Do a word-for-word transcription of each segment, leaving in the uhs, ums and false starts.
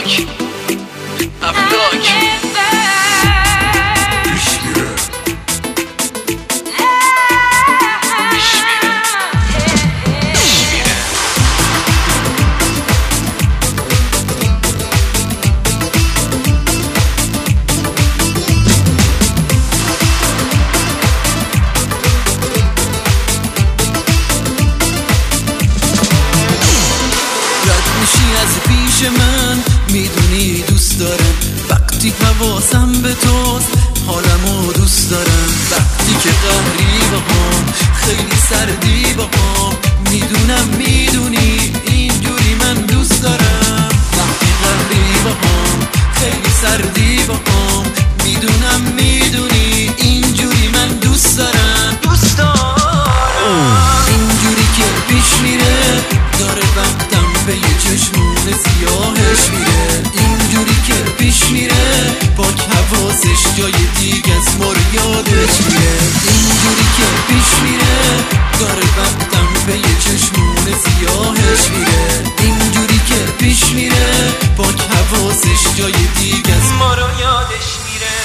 افلاک افلاک از پیش من میدونی دوست دارم، وقتی حواسم به توست حالمو دوست دارم، وقتی که قهری باهام خیلی سردی باهام، میدونم میدونی اینجوری من دوست دارم، وقتی قهری باهام خیلی سردی باهام، میدونم میدونی اینجوری من دوست دارم دوست دارم اینجوری که پیش میره داره وقتم به یه چشمون سیاهش میره، اینجوری که پیش میره پاک حواسش جای دیگه از ما رو یادش میره، اینجوری که پیش میره داره وقتم به یه چشمون سیاهش میره، اینجوری که پیش میره پاک حواسش جای دیگه از ما رو یادش میره.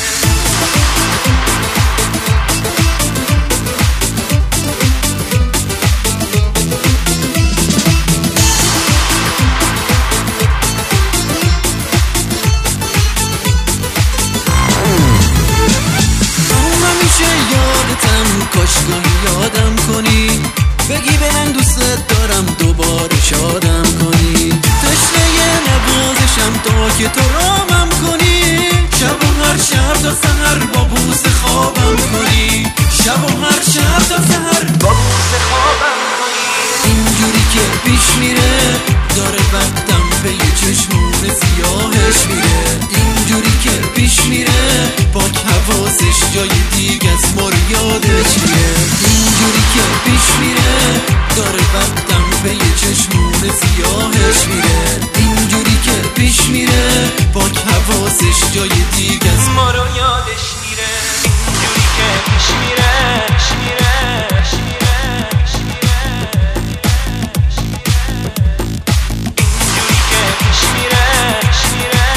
کاشگاهی یادم کنی بگی به من دوست دارم دوباره شادم کنی، تشنه نوازشم تا که تو رامم کنی، شب و هر شب تا سحر با بوس خوابم کنی، شب و هر شب تا سحر با بوس خوابم کنی، اینجوری که پیش میره داره وقتم به یه چشمون سیاهش میره، اینجوری که پیش میره پاک حواسش جای دیگه از ما رو یادش میره، اینجوری که پیش میره داره وقتم به یه چشمون سیاهش میره، اینجوری که پیش میره پاک حواسش جای دیگه از ما رو یادش میره، اینجوری که پیش میره پیش میره پیش میره پیش میره اینجوری که پیش میره پیش میره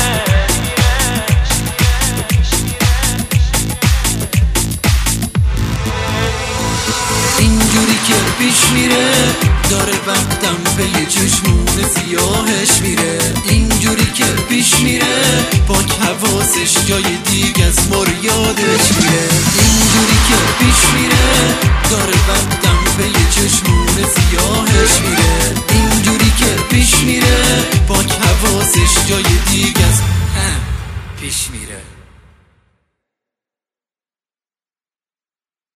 اینجوری که پیش میره داره وقتم به یه چشمون سیاهش میره، اینجوری که پیش میره پاک حواسش جای دیگه از ما رو یادش میره، اینجوری که پیش میره داره وقتم به یه چشمون سیاهش میره، اینجوری که پیش میره پاک حواسش جای دیگه از پیش میره.